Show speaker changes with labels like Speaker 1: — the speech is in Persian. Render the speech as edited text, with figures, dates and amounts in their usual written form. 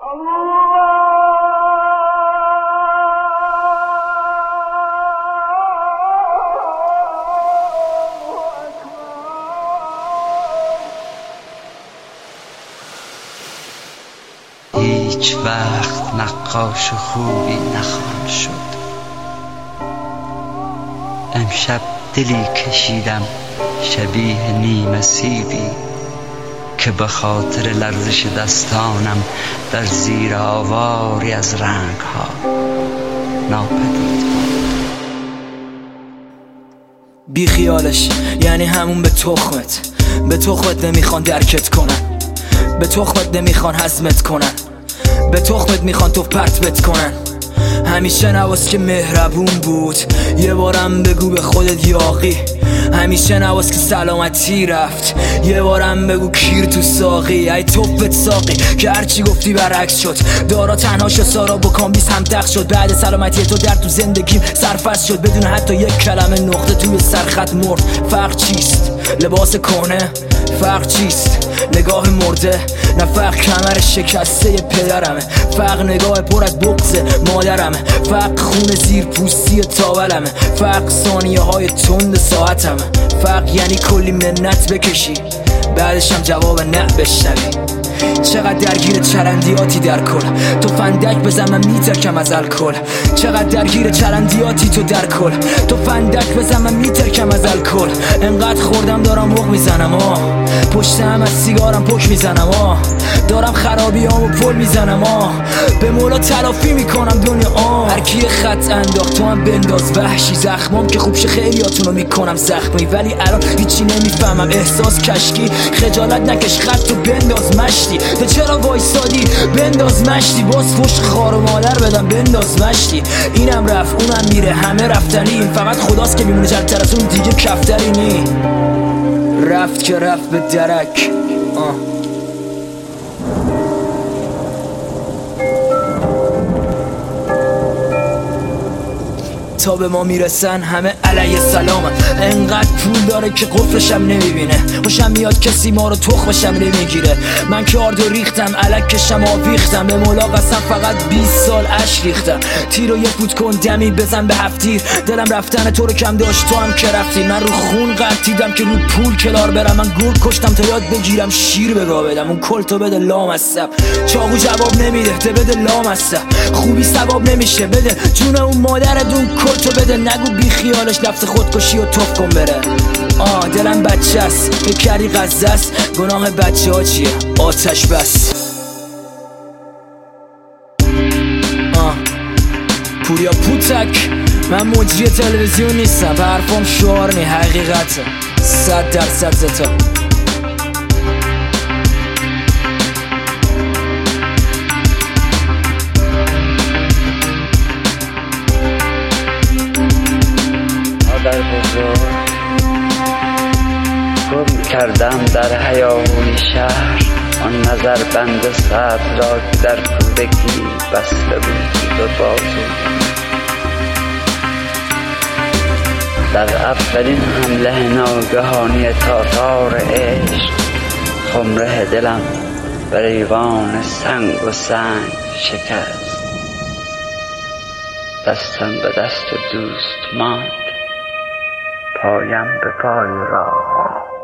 Speaker 1: هیچ وقت نقاش خوبی نخواهد شد. امشب دلی کشیدم شبیه نیمه سیبی که به خاطر لرزش دستانم در زیر آواری از رنگ ها ناپدید بود.
Speaker 2: بی خیالش یعنی همون به تخمت نمیخوان درکت کنن، به تخمت نمیخوان هضمت کنن، به تخمت میخوان تو پرتبت کنن. همیشه نواز که مهربون بود، یه بارم بگو به خودت یاقی. همیشه نواز که سلامتی رفت، یه بارم بگو کیر تو ساقی. ای توپت ساقی که هرچی گفتی برعکس شد. دارا تنها شد، سارا با کامبیز هم دق شد. بعد سلامتی تو در تو زندگیم سرفست شد، بدون حتی یک کلمه نقطه توی سرخط مرد. فرق چیست؟ لباس کهنه؟ فرق چیست؟ نگاه مرده؟ نه فرق کمر شکسته پدرمه، فرق نگاه پر از بغض مادرمه، فرق خون زیر پوستی تاولمه، فرق ثانیه های تند ساعتمه، فرق یعنی کلی منت بکشی بعدش هم جواب نه بشنوی. چقدر درگیر چرندیاتی در کل، تو فندک بزن من میترکم از الکل. چقدر درگیر چرندیاتی تو در کل، تو فندک بزن من میترکم از الکل. انقدر خوردم دارم مخ میزنم پشتم از سیگارم پک میزنم دارم خرابیامو پل میزنم به مولا تلافی میکنم دنیا هر کی خط انداخت تو هم بنداز وحشی. زخمام که خوب شه خیلیاتونو میکنم زخمی، ولی الان هیچی نمیفهمم. احساس کشکی خجالت نکش، خط تو بنداز مشتی. تو چرا وایسادی؟ بنداز مشتی. باز فوش خار و مادر بدم بنداز مشتی. اینم رفت اونم میره، همه رفتنی. این فقط خداست که میمونه جلتر از اون دیگه کفتری نی. رفت که رفت به درک تا به ما میرسن همه علیه سلامن. انقدر پول داره که قفلشم نمیبینه، خوشم میاد کسی ما رو تخمشم نمیگیره. من که آردو ریختم علکشم آویختم، به مولا قسم فقط 20 سال عشق ریختم. تیر رو یه فوت کن دمی بزن به هفتیر، دلم رفتن تو رو کم داشت تو هم که رفتی. من رو خون قرتیدم که رو پول کلار برم، من گرگ کشتم تا یاد بگیرم شیر بگاه بدم. اون کلتو بده لام هستم، چاقو جواب نمیده ده بده لام هستم. خوبی ثواب نمیشه بده جون اون مادرت، اون کلتو بده نگو بی خیالش لفظ خودکشی و توف کن بره. دلم بچه است که کردی غزه است، گناه بچه ها چیه؟ آتش بس. پوریا پوتک، من مجری تلویزیون نیستم، به حرفام شعار نی حقیقته 100% زتا.
Speaker 1: در بزرگ گم کردم در هیاهوی شهر، آن نظر بند صبر را که در کودکی بسته بود به بازو. در اولین حمله ناگهانی تاتار عشق، خمره دلم بر ایوان سنگ و سنگ شکست. دستم به دست دوست ماند، پایم به پای راه.